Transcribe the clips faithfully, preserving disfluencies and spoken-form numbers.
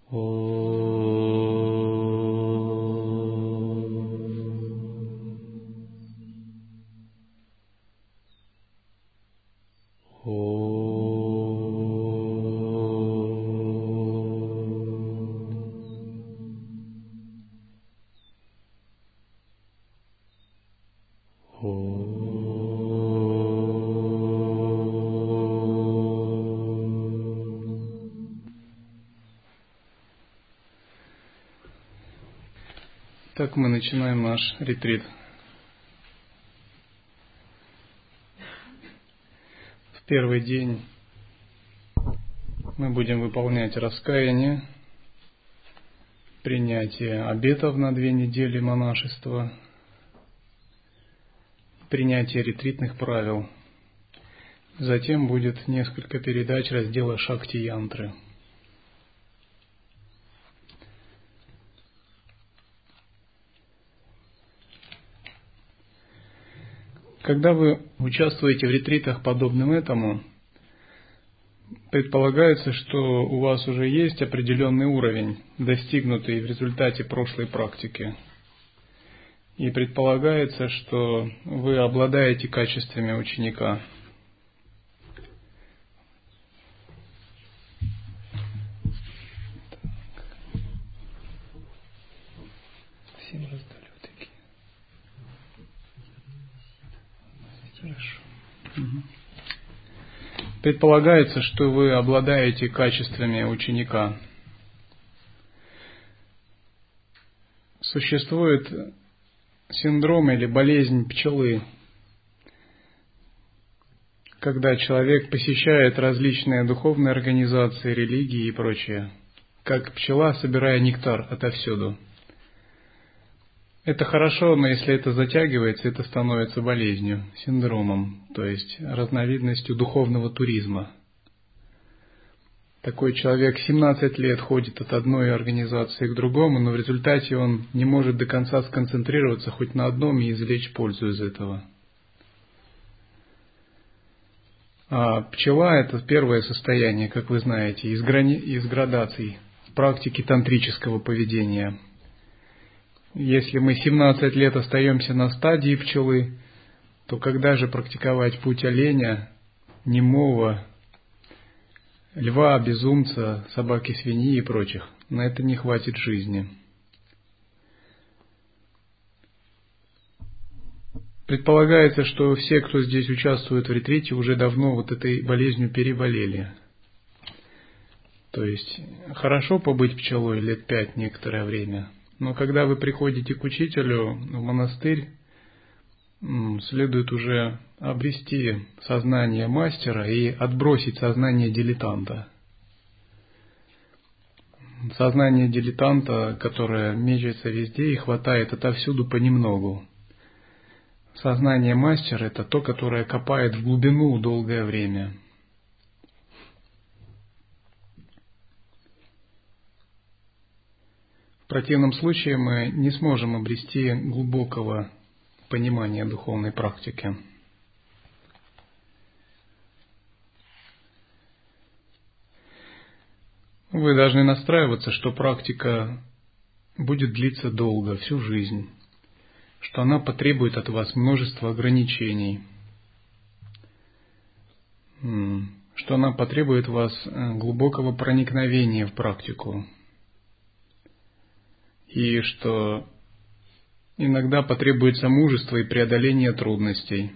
Так мы начинаем наш ретрит. В первый день мы будем выполнять раскаяние, принятие обетов на две недели монашества, принятие ретритных правил. Затем будет несколько передач раздела Шакти-янтры. Когда вы участвуете в ретритах, подобным этому, предполагается, что у вас уже есть определенный уровень, достигнутый в результате прошлой практики. И предполагается, что вы обладаете качествами ученика. Всем раздали вот такие. Хорошо. Угу. Предполагается, что вы обладаете качествами ученика. Существует синдром или болезнь пчелы, когда человек посещает различные духовные организации, религии и прочее, как пчела, собирая нектар отовсюду. Это хорошо, но если это затягивается, это становится болезнью, синдромом, то есть разновидностью духовного туризма. Такой человек семнадцать лет ходит от одной организации к другому, но в результате он не может до конца сконцентрироваться хоть на одном и извлечь пользу из этого. А пчела – это первое состояние, как вы знаете, из, грани... из градаций практики тантрического поведения. Если мы семнадцать лет остаемся на стадии пчелы, то когда же практиковать путь оленя, немого, льва, безумца, собаки, свиньи и прочих? На это не хватит жизни. Предполагается, что все, кто здесь участвует в ретрите, уже давно вот этой болезнью переболели. То есть хорошо побыть пчелой лет пять некоторое время, но когда вы приходите к учителю в монастырь, следует уже обрести сознание мастера и отбросить сознание дилетанта. Сознание дилетанта, которое мечется везде и хватает отовсюду понемногу. Сознание мастера – это то, которое копает в глубину долгое время. В противном случае мы не сможем обрести глубокого понимания духовной практики. Вы должны настраиваться, что практика будет длиться долго, всю жизнь, что она потребует от вас множество ограничений, что она потребует от вас глубокого проникновения в практику, и что иногда потребуется мужество и преодоление трудностей,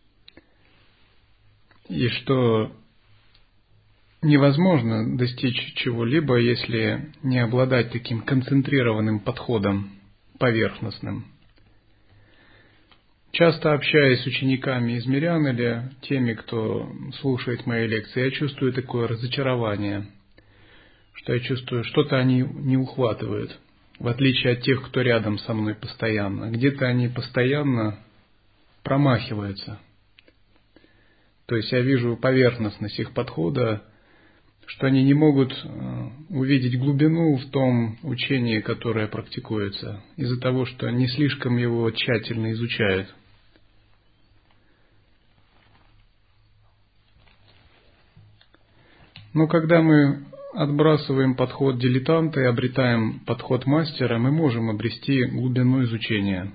и что невозможно достичь чего-либо, если не обладать таким концентрированным подходом, поверхностным. Часто общаясь с учениками из мирян или теми, кто слушает мои лекции, я чувствую такое разочарование, что я чувствую, что-то они не ухватывают, в отличие от тех, кто рядом со мной постоянно. Где-то они постоянно промахиваются. То есть я вижу поверхностность их подхода, что они не могут увидеть глубину в том учении, которое практикуется, из-за того, что не слишком его тщательно изучают. Но когда мы отбрасываем подход дилетанта и обретаем подход мастера, мы можем обрести глубину изучения.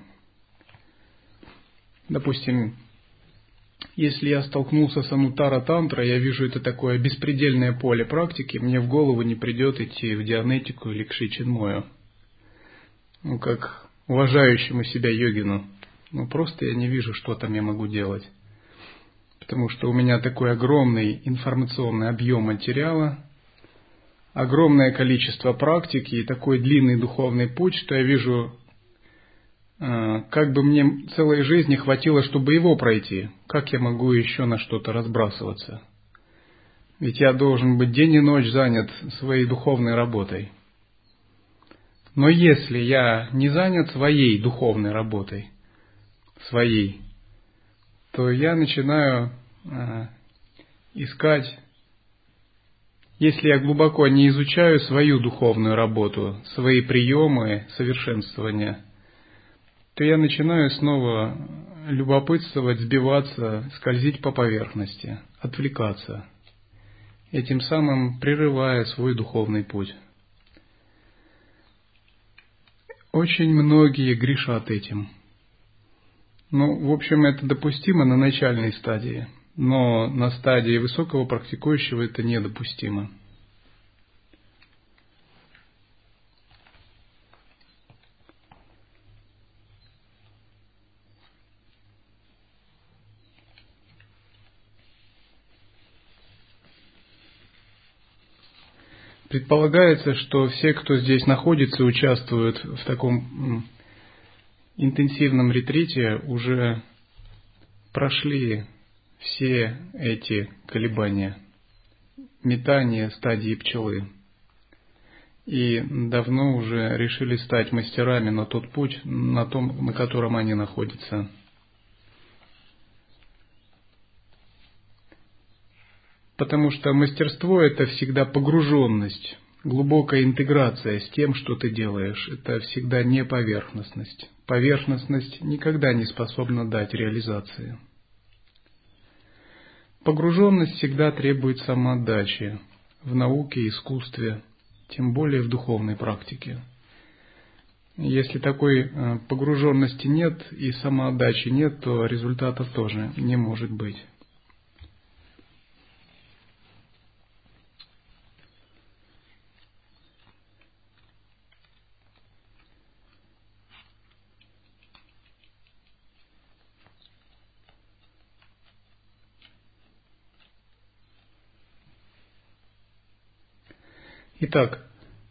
Допустим, если я столкнулся с анутара тантра, я вижу это такое беспредельное поле практики, мне в голову не придет идти в дианетику или к Шри Чинмою. Ну, как уважающему себя йогину. Ну, просто я не вижу, что там я могу делать. Потому что у меня такой огромный информационный объем материала, огромное количество практики и такой длинный духовный путь, что я вижу, как бы мне целой жизни хватило, чтобы его пройти. Как я могу еще на что-то разбрасываться? Ведь я должен быть день и ночь занят своей духовной работой. Но если я не занят своей духовной работой, своей, то я начинаю э, искать, если я глубоко не изучаю свою духовную работу, свои приемы совершенствования, то я начинаю снова любопытствовать, сбиваться, скользить по поверхности, отвлекаться, этим самым прерывая свой духовный путь. Очень многие грешат этим. Ну, в общем, это допустимо на начальной стадии, но на стадии высокого практикующего это недопустимо. Предполагается, что все, кто здесь находится, участвуют в таком интенсивном ретрите, уже прошли все эти колебания, метания стадии пчелы. И давно уже решили стать мастерами на тот путь, на том, на котором они находятся. Потому что мастерство – это всегда погруженность, глубокая интеграция с тем, что ты делаешь. Это всегда не поверхностность. Поверхностность никогда не способна дать реализации. Погруженность всегда требует самоотдачи в науке, искусстве, тем более в духовной практике. Если такой погруженности нет и самоотдачи нет, то результата тоже не может быть. Итак,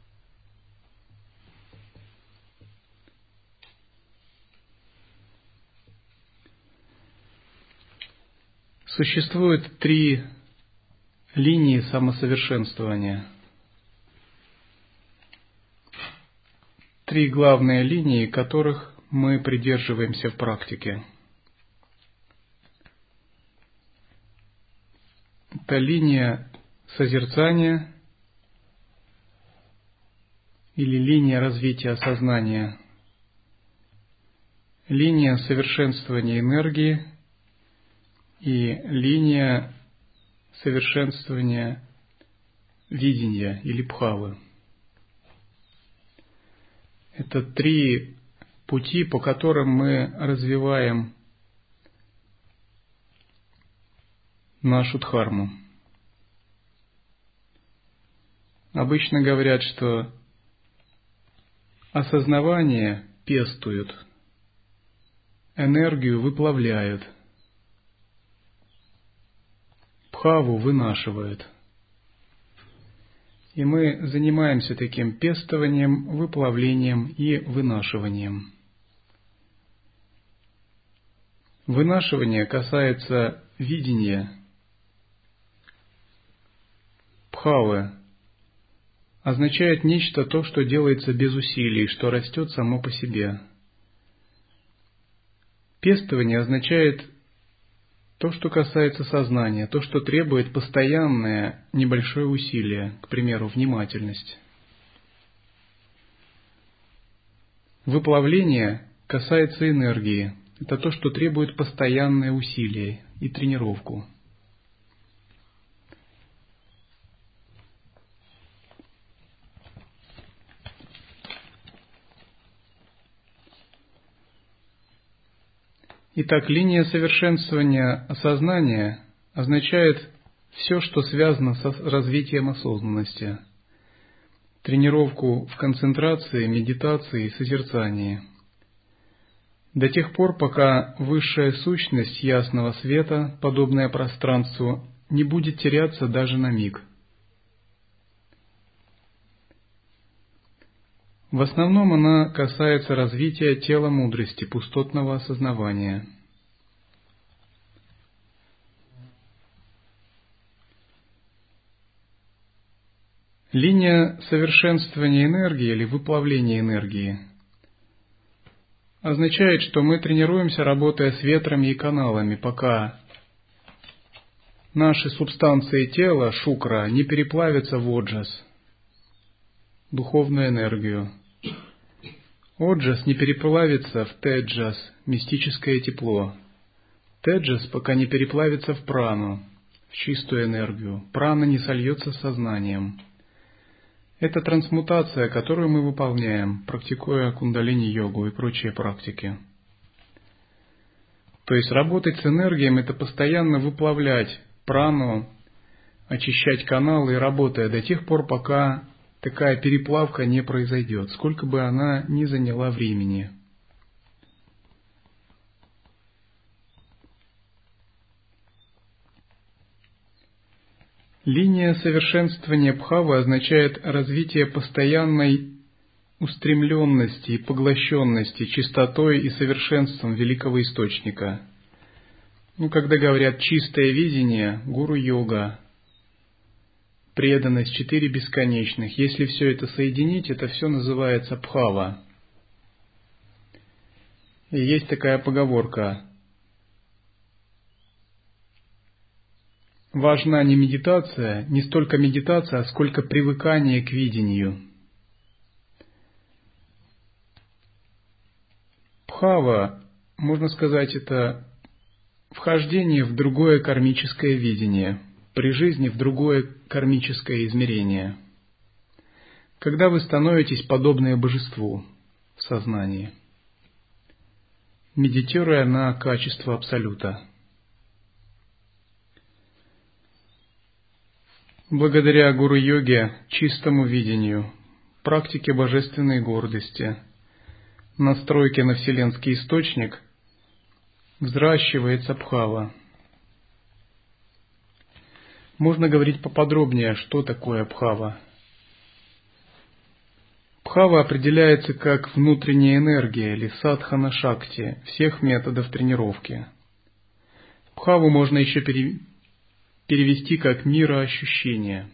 существует три линии самосовершенствования. Три главные линии, которых мы придерживаемся в практике. Это линия созерцания или линия развития сознания, линия совершенствования энергии и линия совершенствования видения или бхавы. Это три пути, по которым мы развиваем нашу дхарму. Обычно говорят, что осознавание пестуют, энергию выплавляют, бхаву вынашивают. И мы занимаемся таким пестованием, выплавлением и вынашиванием. Вынашивание касается видения. Бхавы означает нечто то, что делается без усилий, что растет само по себе. Пестование означает то, что касается сознания, то, что требует постоянное небольшое усилие, к примеру, внимательность. Выплавление касается энергии. Это то, что требует постоянное усилие и тренировку. Итак, линия совершенствования осознания означает все, что связано с развитием осознанности, тренировку в концентрации, медитации и созерцании. До тех пор, пока высшая сущность ясного света, подобная пространству, не будет теряться даже на миг. В основном она касается развития тела мудрости, пустотного осознавания. Линия совершенствования энергии или выплавления энергии означает, что мы тренируемся, работая с ветрами и каналами, пока наши субстанции тела, шукра, не переплавятся в оджас, духовную энергию. Оджас не переплавится в теджас, мистическое тепло. Теджас пока не переплавится в прану, в чистую энергию. Прана не сольется с сознанием. Это трансмутация, которую мы выполняем, практикуя кундалини-йогу и прочие практики. То есть работать с энергией – это постоянно выплавлять прану, очищать каналы, работая до тех пор, пока такая переплавка не произойдет, сколько бы она ни заняла времени. Линия совершенствования бхавы означает развитие постоянной устремленности и поглощенности чистотой и совершенством великого источника. Ну, когда говорят «чистое видение», гуру-йога, преданность, четыре бесконечных, если все это соединить, это все называется бхава. И есть такая поговорка: важна не медитация, не столько медитация, сколько привыкание к видению. Бхава, можно сказать, это вхождение в другое кармическое видение, при жизни в другое кармическое измерение, когда вы становитесь подобны божеству в сознании, медитируя на качество Абсолюта. Благодаря гуру-йоге, чистому видению, практике божественной гордости, настройке на вселенский источник, взращивается бхава. Можно говорить поподробнее, что такое бхава. Бхава определяется как внутренняя энергия или садхана-шакти всех методов тренировки. Бхаву можно еще пере... перевести как мироощущение.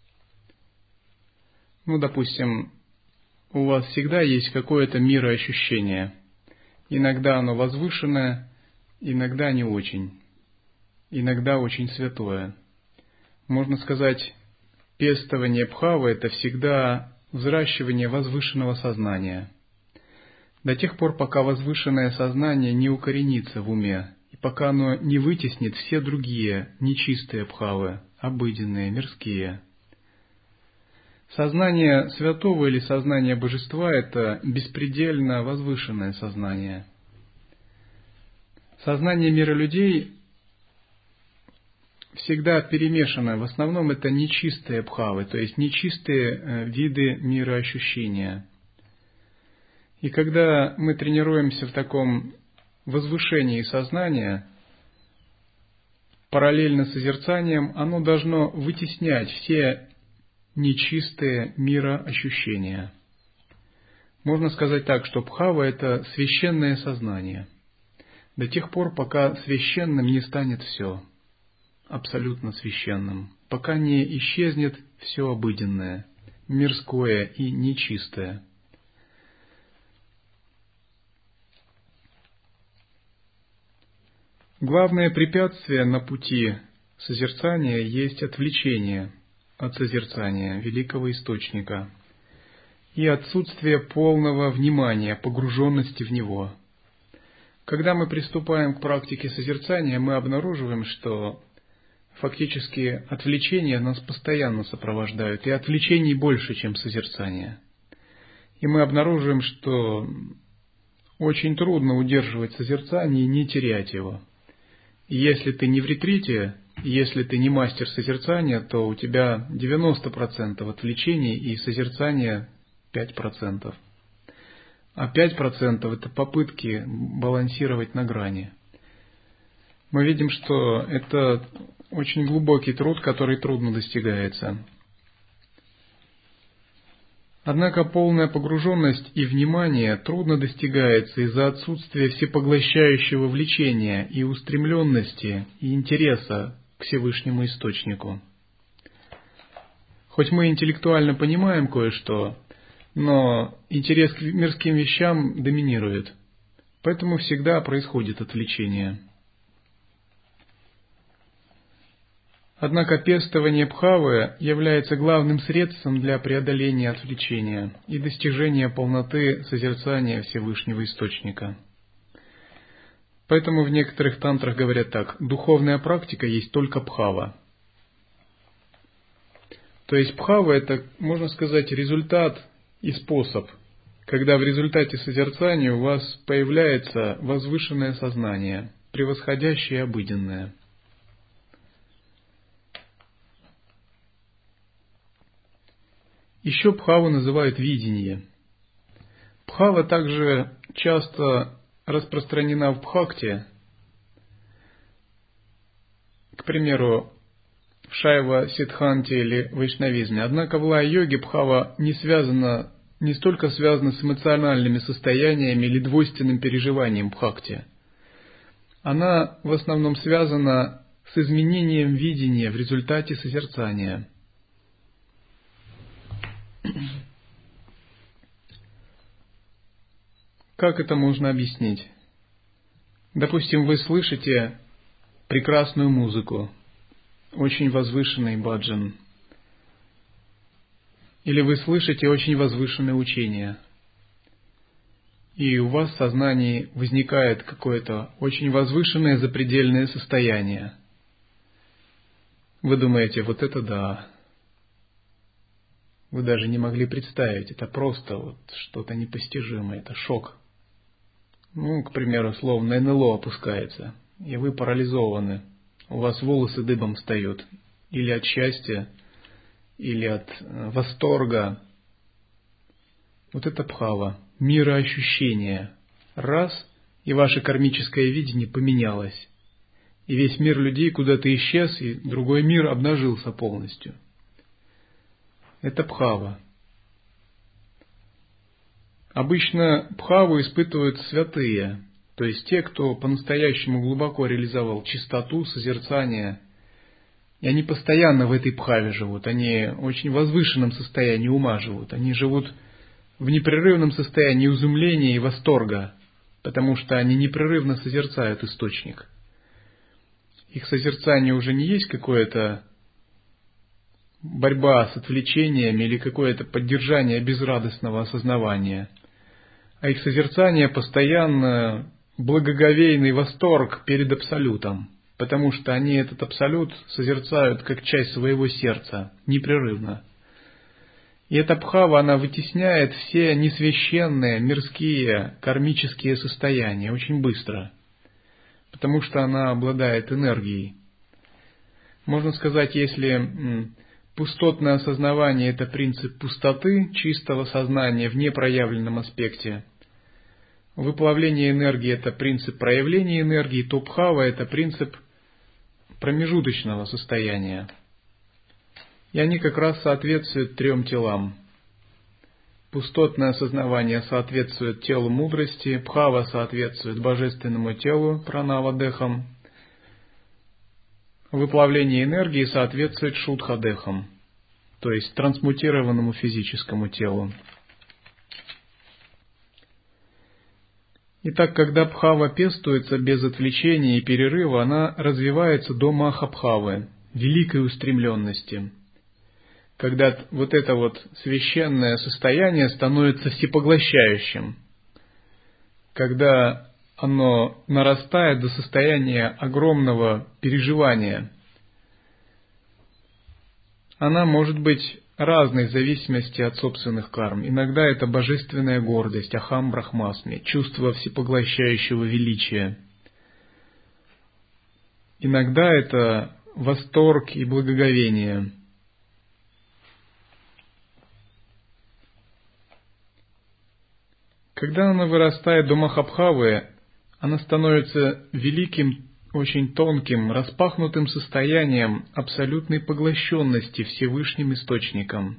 Ну, допустим, у вас всегда есть какое-то мироощущение. Иногда оно возвышенное, иногда не очень, иногда очень святое. Можно сказать, пестование бхавы – это всегда взращивание возвышенного сознания. До тех пор, пока возвышенное сознание не укоренится в уме, и пока оно не вытеснит все другие нечистые бхавы, обыденные, мирские. Сознание святого или сознание божества – это беспредельно возвышенное сознание. Сознание мира людей всегда перемешано. В основном это нечистые бхавы, то есть нечистые виды мироощущения. И когда мы тренируемся в таком возвышении сознания, параллельно с созерцанием, оно должно вытеснять все нечистые мироощущения. Можно сказать так, что бхава – это священное сознание. До тех пор, пока священным не станет все, абсолютно священным, пока не исчезнет все обыденное, мирское и нечистое. Главное препятствие на пути созерцания есть отвлечение от созерцания великого источника и отсутствие полного внимания, погруженности в него. Когда мы приступаем к практике созерцания, мы обнаруживаем, что фактически отвлечения нас постоянно сопровождают, и отвлечений больше, чем созерцание. И мы обнаруживаем, что очень трудно удерживать созерцание и не терять его. И если ты не в ретрите, если ты не мастер созерцания, то у тебя девяносто процентов отвлечений и созерцания пять процентов. А пять процентов это попытки балансировать на грани. Мы видим, что это очень глубокий труд, который трудно достигается. Однако полная погруженность и внимание трудно достигается из-за отсутствия всепоглощающего влечения и устремленности и интереса к Всевышнему Источнику. Хоть мы интеллектуально понимаем кое-что, но интерес к мирским вещам доминирует, поэтому всегда происходит отвлечение. Однако пестование бхавы является главным средством для преодоления отвлечения и достижения полноты созерцания Всевышнего Источника. Поэтому в некоторых тантрах говорят так: духовная практика есть только бхава. То есть бхава — это, можно сказать, результат и способ, когда в результате созерцания у вас появляется возвышенное сознание, превосходящее обыденное. Еще бхаву называют видение. Бхава также часто распространена в бхакти. К примеру, в шайва, сиддханте или вайшнавизме. Однако в лая-йоге бхава не связана, не столько связана с эмоциональными состояниями или двойственным переживанием бхакти. Она в основном связана с изменением видения в результате созерцания. Как это можно объяснить? Допустим, вы слышите прекрасную музыку, очень возвышенный баджан, или вы слышите очень возвышенное учение, и у вас в сознании возникает какое-то очень возвышенное запредельное состояние. Вы думаете: вот это да! Вы даже не могли представить, это просто вот что-то непостижимое, это шок. Ну, к примеру, словно эн эл о опускается, и вы парализованы, у вас волосы дыбом встают, или от счастья, или от восторга. Вот это бхава, мироощущение. Раз, и ваше кармическое видение поменялось, и весь мир людей куда-то исчез, и другой мир обнажился полностью. Это бхава. Обычно бхаву испытывают святые, то есть те, кто по-настоящему глубоко реализовал чистоту, созерцание, и они постоянно в этой бхаве живут, они в очень возвышенном состоянии ума живут, они живут в непрерывном состоянии изумления и восторга, потому что они непрерывно созерцают источник. Их созерцание уже не есть какое-то борьба с отвлечениями или какое-то поддержание безрадостного осознавания, а их созерцание постоянно благоговейный восторг перед Абсолютом, потому что они этот Абсолют созерцают как часть своего сердца, непрерывно. И эта бхава, она вытесняет все несвященные, мирские, кармические состояния очень быстро, потому что она обладает энергией. Можно сказать, если пустотное осознавание — это принцип пустоты, чистого сознания в непроявленном аспекте, выплавление энергии — это принцип проявления энергии, то бхава — это принцип промежуточного состояния. И они как раз соответствуют трем телам. Пустотное осознавание соответствует телу мудрости, бхава соответствует божественному телу, пранава-дехам, выплавление энергии соответствует шудха-дехам, то есть трансмутированному физическому телу. Итак, когда бхава пестуется без отвлечения и перерыва, она развивается до маха-бхавы, великой устремленности, когда вот это вот священное состояние становится всепоглощающим, когда оно нарастает до состояния огромного переживания. Она может быть разной в зависимости от собственных карм. Иногда это божественная гордость, ахам брахмасми, чувство всепоглощающего величия. Иногда это восторг и благоговение. Когда она вырастает до Махабхавы, она становится великим, очень тонким, распахнутым состоянием абсолютной поглощенности Всевышним Источником.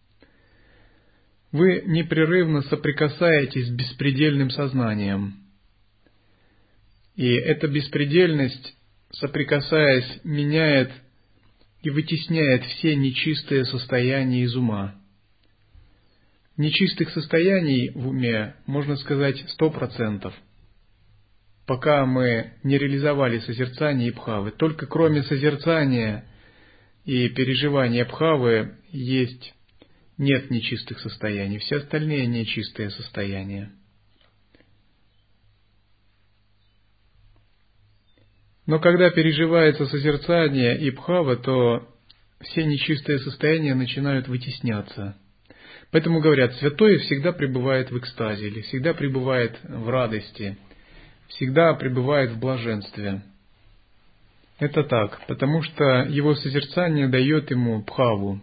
Вы непрерывно соприкасаетесь с беспредельным сознанием. И эта беспредельность, соприкасаясь, меняет и вытесняет все нечистые состояния из ума. Нечистых состояний в уме, можно сказать, сто процентов. Пока мы не реализовали созерцание и бхавы. Только кроме созерцания и переживания бхавы есть, нет нечистых состояний. Все остальные нечистые состояния. Но когда переживается созерцание и бхава, то все нечистые состояния начинают вытесняться. Поэтому говорят, святой всегда пребывает в экстазе, или всегда пребывает в радости, всегда пребывает в блаженстве. Это так, потому что его созерцание дает ему бхаву.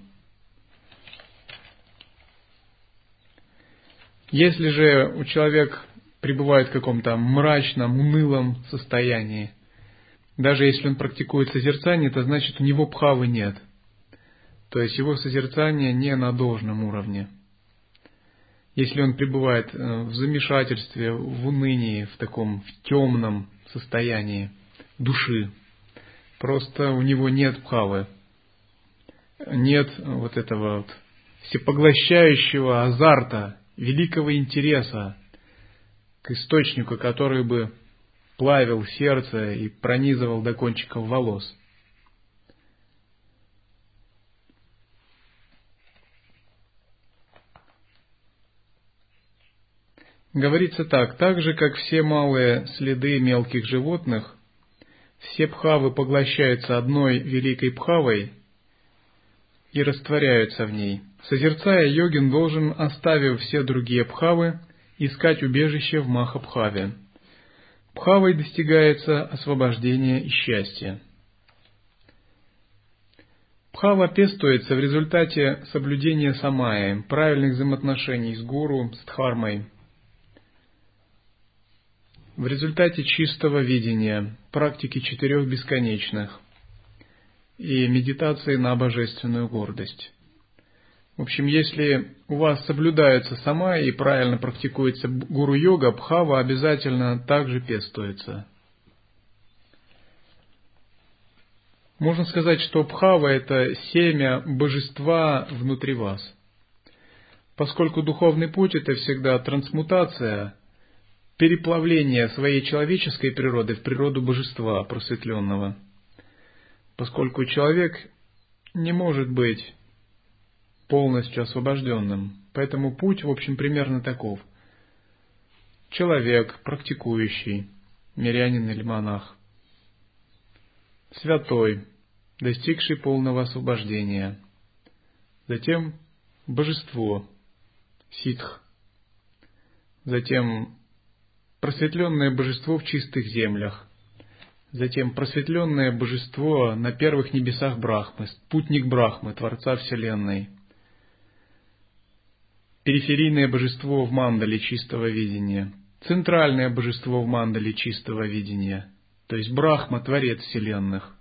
Если же у человека пребывает в каком-то мрачном, унылом состоянии, даже если он практикует созерцание, это значит, у него бхавы нет. То есть его созерцание не на должном уровне. Если он пребывает в замешательстве, в унынии, в таком в темном состоянии души, просто у него нет бхавы, нет вот этого вот всепоглощающего азарта, великого интереса к источнику, который бы плавил сердце и пронизывал до кончиков волос. Говорится так, так же, как все малые следы мелких животных, все бхавы поглощаются одной великой бхавой и растворяются в ней. Созерцая, йогин должен, оставив все другие бхавы, искать убежище в Махабхаве. Бхавой достигается освобождение и счастье. Бхава пестуется в результате соблюдения самайи, правильных взаимоотношений с гуру, с дхармой, в результате чистого видения, практики четырех бесконечных и медитации на божественную гордость. В общем, если у вас соблюдается самайя и правильно практикуется гуру-йога, бхава обязательно также пестуется. Можно сказать, что бхава – это семя божества внутри вас. Поскольку духовный путь – это всегда трансмутация, переплавление своей человеческой природы в природу божества просветленного. Поскольку человек не может быть полностью освобожденным. Поэтому путь, в общем, примерно таков. Человек, практикующий, мирянин или монах, святой, достигший полного освобождения, затем божество, ситх, затем просветленное божество в чистых землях, затем просветленное божество на первых небесах Брахмы, спутник Брахмы, Творца Вселенной, периферийное божество в мандале чистого видения, центральное божество в мандале чистого видения, то есть Брахма, Творец Вселенных,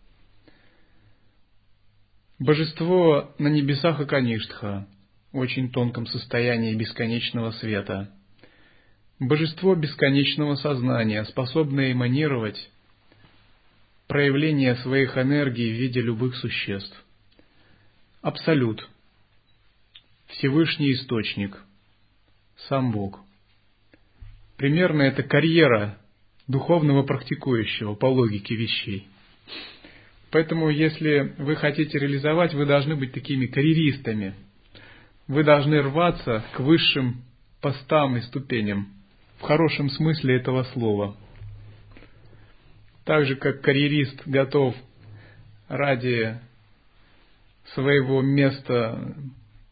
божество на небесах Акаништха, в очень тонком состоянии бесконечного света, божество бесконечного сознания, способное эманировать проявление своих энергий в виде любых существ. Абсолют. Всевышний Источник. Сам Бог. Примерно это карьера духовного практикующего по логике вещей. Поэтому, если вы хотите реализовать, вы должны быть такими карьеристами. Вы должны рваться к высшим постам и ступеням. В хорошем смысле этого слова. Так же, как карьерист готов ради своего места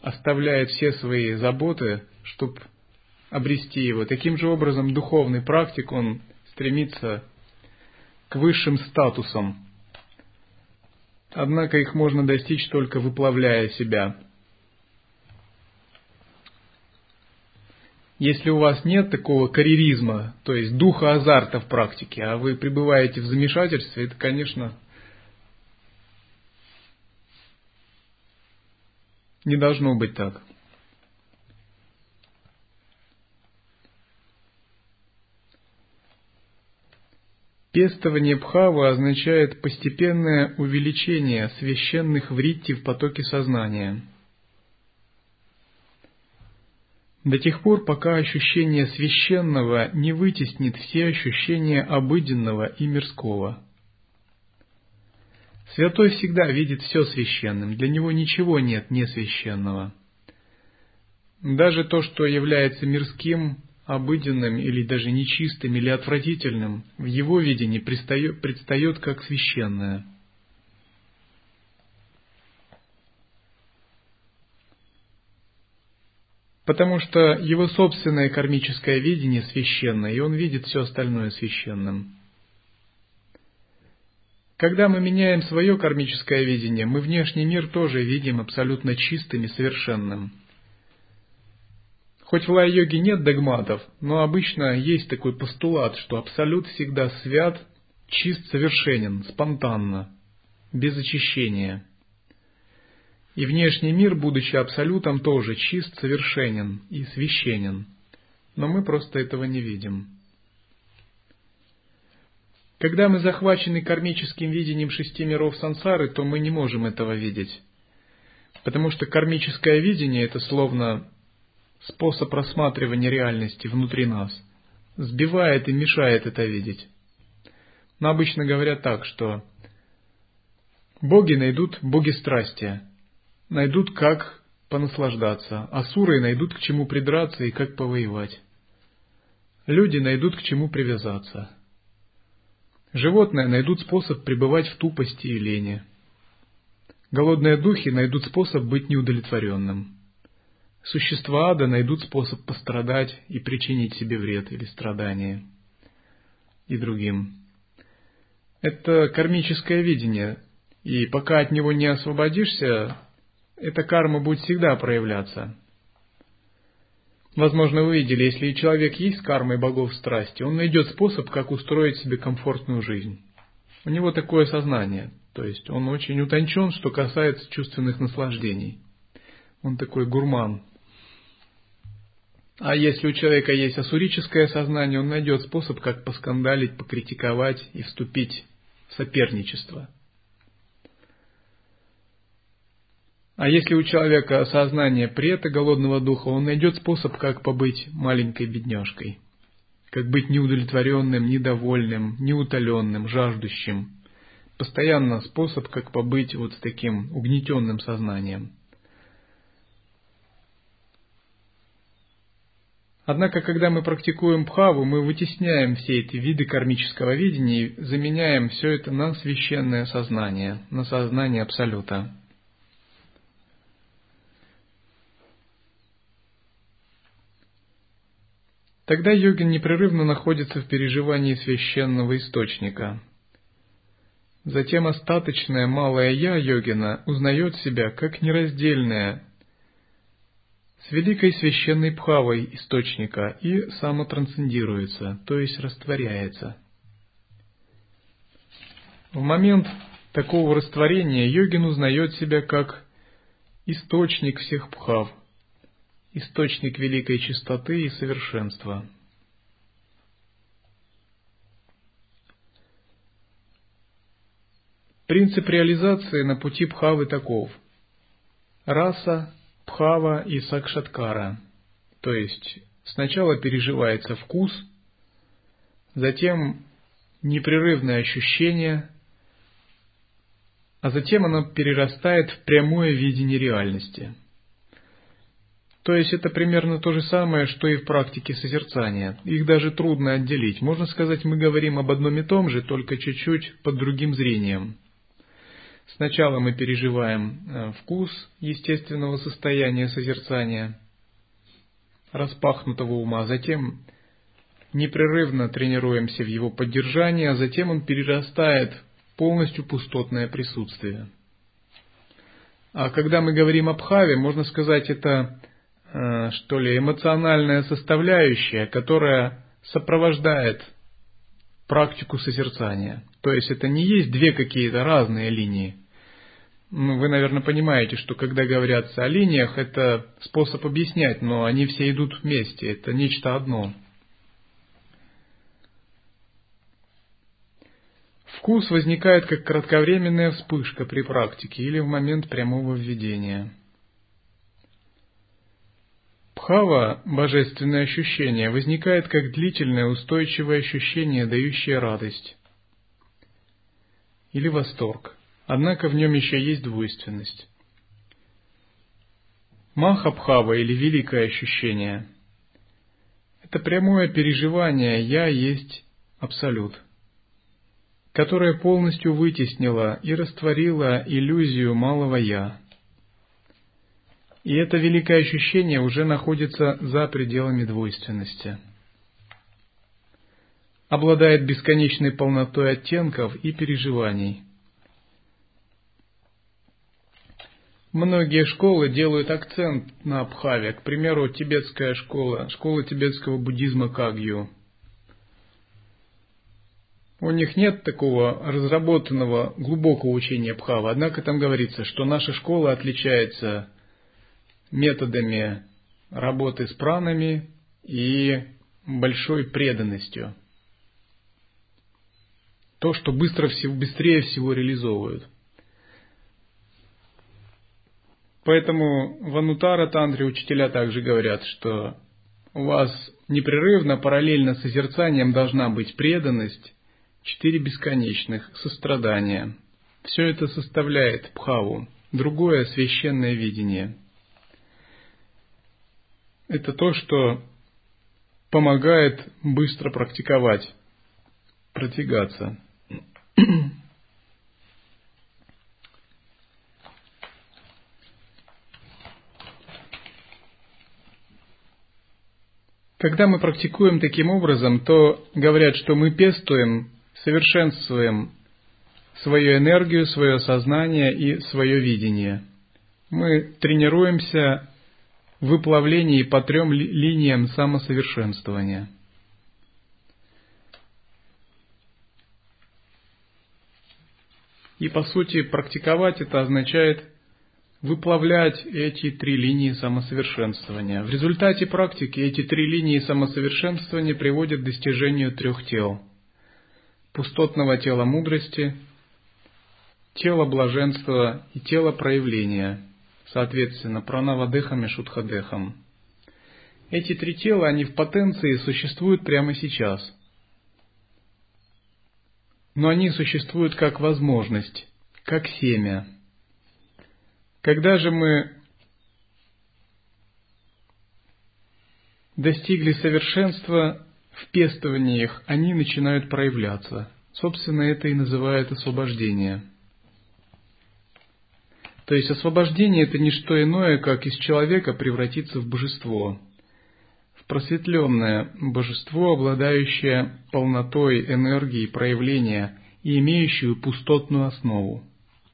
оставляет все свои заботы, чтобы обрести его. Таким же образом, духовный практик, он стремится к высшим статусам. Однако их можно достичь только выплавляя себя. Если у вас нет такого карьеризма, то есть духа азарта в практике, а вы пребываете в замешательстве, это, конечно, не должно быть так. Пестование бхавы означает постепенное увеличение священных вритти в потоке сознания. До тех пор, пока ощущение священного не вытеснит все ощущения обыденного и мирского. Святой всегда видит все священным, для него ничего нет несвященного. Даже то, что является мирским, обыденным или даже нечистым или отвратительным, в его видении предстает, предстает как священное. Потому что его собственное кармическое видение священное, и он видит все остальное священным. Когда мы меняем свое кармическое видение, мы внешний мир тоже видим абсолютно чистым и совершенным. Хоть в лай-йоге нет догматов, но обычно есть такой постулат, что абсолют всегда свят, чист, совершенен, спонтанно, без очищения. И внешний мир, будучи абсолютом, тоже чист, совершенен и священен. Но мы просто этого не видим. Когда мы захвачены кармическим видением шести миров сансары, то мы не можем этого видеть. Потому что кармическое видение – это словно способ рассматривания реальности внутри нас. Сбивает и мешает это видеть. Но обычно говорят так, что боги найдут богистрастия. Найдут, как понаслаждаться, асуры найдут, к чему придраться и как повоевать. Люди найдут, к чему привязаться. Животные найдут способ пребывать в тупости и лени. Голодные духи найдут способ быть неудовлетворенным. Существа ада найдут способ пострадать и причинить себе вред или страдания и другим. Это кармическое видение, и пока от него не освободишься, эта карма будет всегда проявляться. Возможно, вы видели, если человек есть с кармой богов страсти, он найдет способ, как устроить себе комфортную жизнь. У него такое сознание, то есть он очень утончен, что касается чувственных наслаждений. Он такой гурман. А если у человека есть ассурическое сознание, он найдет способ, как поскандалить, покритиковать и вступить в соперничество. А если у человека сознание прета голодного духа, он найдет способ, как побыть маленькой бедняжкой, как быть неудовлетворенным, недовольным, неутоленным, жаждущим. Постоянно способ, как побыть вот с таким угнетенным сознанием. Однако, когда мы практикуем бхаву, мы вытесняем все эти виды кармического видения и заменяем все это на священное сознание, на сознание Абсолюта. Тогда йогин непрерывно находится в переживании священного источника. Затем остаточное малое «я» йогина узнает себя как нераздельное с великой священной бхавой источника и самотрансцендируется, то есть растворяется. В момент такого растворения йогин узнает себя как источник всех бхав, источник великой чистоты и совершенства. Принцип реализации на пути бхавы таков: раса, бхава и сакшаткара. То есть сначала переживается вкус, затем непрерывное ощущение, а затем оно перерастает в прямое видение реальности. То есть это примерно то же самое, что и в практике созерцания. Их даже трудно отделить. Можно сказать, мы говорим об одном и том же, только чуть-чуть под другим зрением. Сначала мы переживаем вкус естественного состояния созерцания, распахнутого ума, затем непрерывно тренируемся в его поддержании, а затем он перерастает в полностью пустотное присутствие. А когда мы говорим о бхаве, можно сказать, это что ли эмоциональная составляющая, которая сопровождает практику созерцания. То есть это не есть две какие-то разные линии. Ну, вы, наверное, понимаете, что когда говорятся о линиях, это способ объяснять, но они все идут вместе, это нечто одно. Вкус возникает как кратковременная вспышка при практике или в момент прямого введения. Бхава, божественное ощущение, возникает как длительное устойчивое ощущение, дающее радость или восторг. Однако в нем еще есть двойственность. Маха-бхава или великое ощущение – это прямое переживание «я есть Абсолют», которое полностью вытеснило и растворило иллюзию малого «я». И это великое ощущение уже находится за пределами двойственности. Обладает бесконечной полнотой оттенков и переживаний. Многие школы делают акцент на бхаве. К примеру, тибетская школа, школа тибетского буддизма Кагью. У них нет такого разработанного глубокого учения бхавы, однако там говорится, что наша школа отличается методами работы с пранами и большой преданностью. То, что быстро всего, быстрее всего реализовывают. Поэтому в Анутара-тантре учителя также говорят, что у вас непрерывно, параллельно с созерцанием должна быть преданность, четыре бесконечных, сострадания. Все это составляет бхаву, другое священное видение. Это то, что помогает быстро практиковать, продвигаться. Когда мы практикуем таким образом, то говорят, что мы пестуем, совершенствуем свою энергию, свое сознание и свое видение. Мы тренируемся в выплавлении по трем ли- линиям самосовершенствования. И по сути практиковать это означает выплавлять эти три линии самосовершенствования. В результате практики эти три линии самосовершенствования приводят к достижению трех тел. Пустотного тела мудрости, тела блаженства и тела проявления, соответственно, пранавадехам и шудхадехам. Эти три тела, они в потенции существуют прямо сейчас. Но они существуют как возможность, как семя. Когда же мы достигли совершенства в пестовании их, они начинают проявляться. Собственно, это и называют освобождение. То есть освобождение – это не что иное, как из человека превратиться в божество, в просветленное божество, обладающее полнотой энергии проявления и имеющую пустотную основу.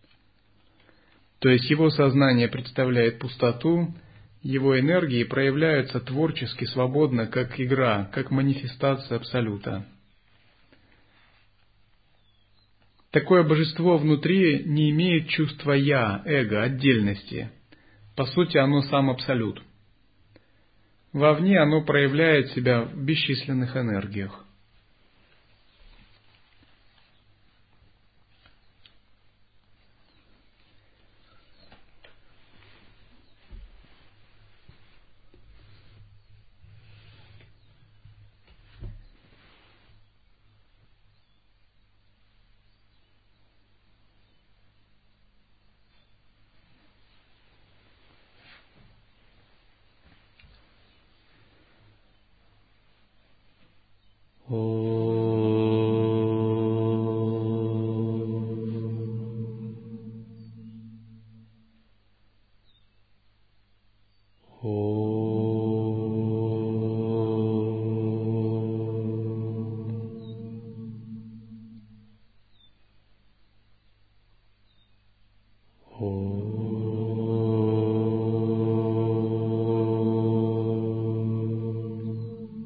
То есть его сознание представляет пустоту, его энергии проявляются творчески, свободно, как игра, как манифестация Абсолюта. Такое божество внутри не имеет чувства «я», эго, отдельности. По сути, оно сам Абсолют. Вовне оно проявляет себя в бесчисленных энергиях. О.